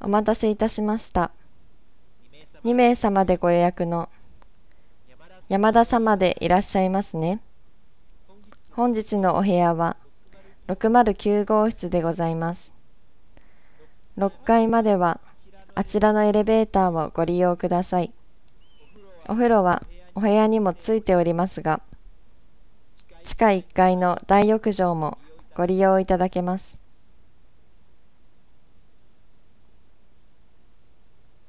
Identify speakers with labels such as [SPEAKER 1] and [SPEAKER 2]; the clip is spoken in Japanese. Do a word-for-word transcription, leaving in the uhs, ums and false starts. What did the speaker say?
[SPEAKER 1] お待たせいたしました。にめいさまでご予約の山田様でいらっしゃいますね。本日のお部屋はろくまるきゅうごうしつでございます。ろっかいまではあちらのエレベーターをご利用ください。お風呂はお部屋にもついておりますが、地下いっかいの大浴場もご利用いただけます。